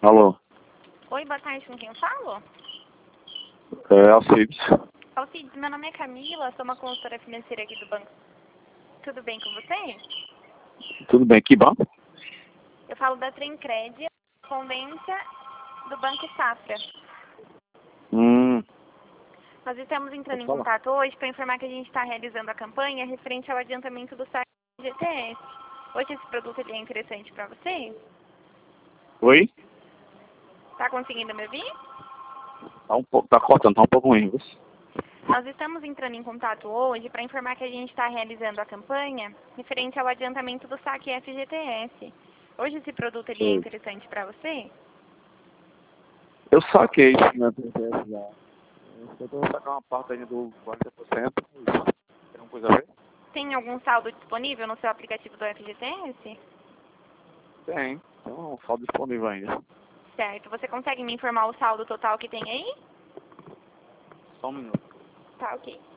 Alô, Oi, boa tarde, com quem eu falo? é Alcides. Alcides, meu nome é Camila, sou uma consultora financeira aqui do banco. Tudo bem com você? Tudo bem, que banco? Eu falo da Trencred, correspondência do Banco Safra. Nós estamos entrando Pode em falar. contato hoje para informar que a gente está realizando a campanha referente ao adiantamento do saque GTS. Hoje esse produto ele é interessante para você? Oi? Tá conseguindo me ouvir? Tá cortando, tá um pouco ruim, viu? Nós estamos entrando em contato hoje para informar que a gente está realizando a campanha referente ao adiantamento do saque FGTS. Hoje esse produto ele é Sei. interessante para você? Eu saquei na TPS já. Eu tô sacando uma parte ainda do 40%. Tem alguma coisa a ver? Tem algum saldo disponível no seu aplicativo do FGTS? Tem um saldo disponível ainda. Certo. Você consegue me informar o saldo total que tem aí? Só um minuto. Tá, ok.